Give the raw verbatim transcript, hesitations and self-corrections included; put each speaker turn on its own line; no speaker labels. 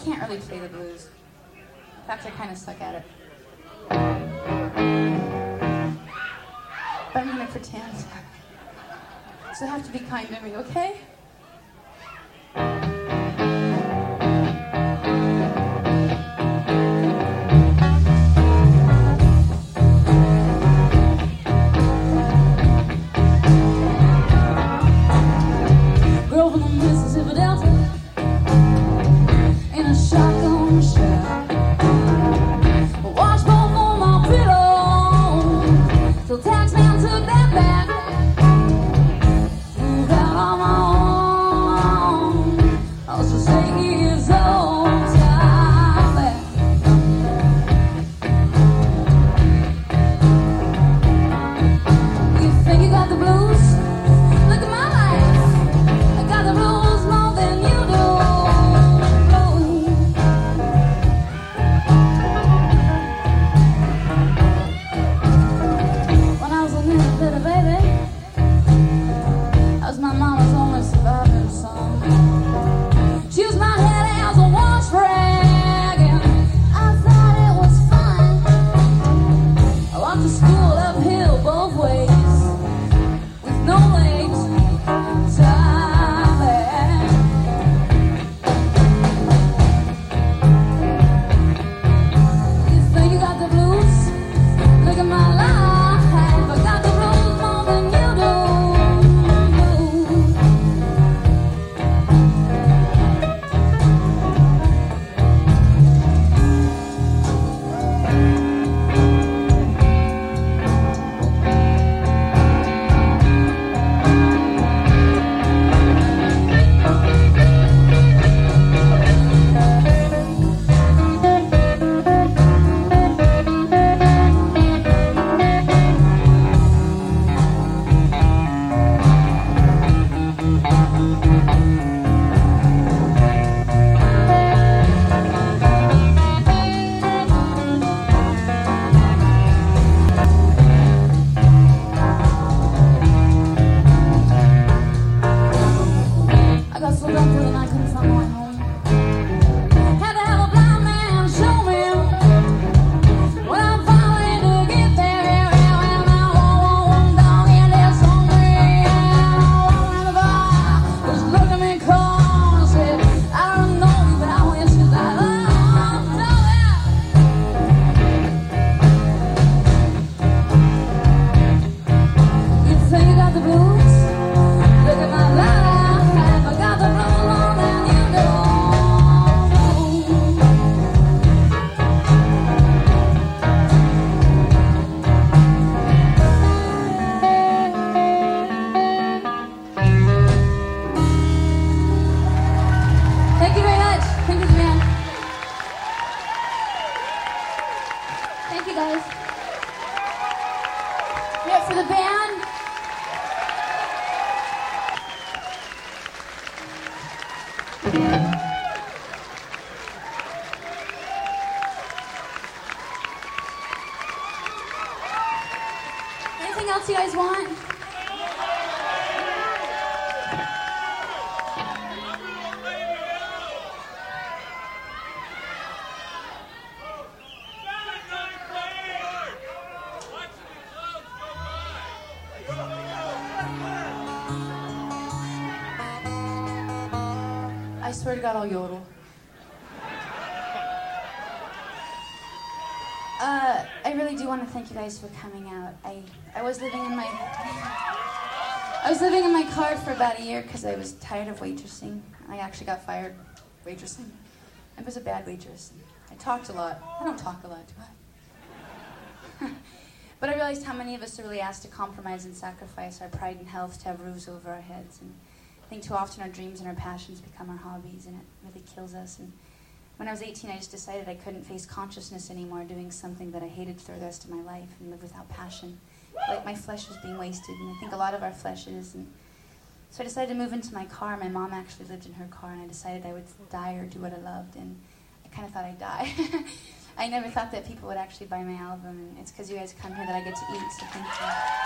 can't really play the blues. In fact, I kind of suck at it. But I'm going to pretend. So have to be kind to me, okay?
Girl from the Mississippi Delta in a shotgun shack. Wash both on my pillow till taxman took that back. Moved out on my own. I was just eight years old. Time back. You think you got the blues? Look at my life. I got the blues more than you do. When I was a little little baby, I was my mama's only surviving son. She was my head as a wash rag, and I thought it was fun. I walked to school uphill both ways with no legs. Time back. You think you got the blues? Look at my life. I got the blues more than you do. I got so drunk through the night, couldn't find my way home. Had to have a blind man show me. When I finally did get there, yeah, yeah, well, now I want one dog in this hungry. Yeah, I walked in the bar, just looked at me cold and said, I don't know you, but I wish you that love. No, yeah. You think you got the blues? Look at my life. I got the blues more than you do. Thank you very much. Thank you, man. Thank you, guys. Yeah, for the band. Anything else you guys want?
I swear to God, I'll yodel. Uh, I really do want to thank you guys for coming out. I, I was living in my I was living in my car for about a year because I was tired of waitressing. I actually got fired waitressing. I was a bad waitress. I talked a lot. I don't talk a lot, do I? But I realized how many of us are really asked to compromise and sacrifice our pride and health to have roofs over our heads. And I think too often our dreams and our passions become our hobbies, and it really kills us. And when I was eighteen, I just decided I couldn't face consciousness anymore, doing something that I hated for the rest of my life and live without passion. Like my flesh was being wasted, and I think a lot of our flesh is. And so I decided to move into my car. My mom actually lived in her car, and I decided I would die or do what I loved, and I kind of thought I'd die. I never thought that people would actually buy my album, and it's because you guys come here that I get to eat, so thank you.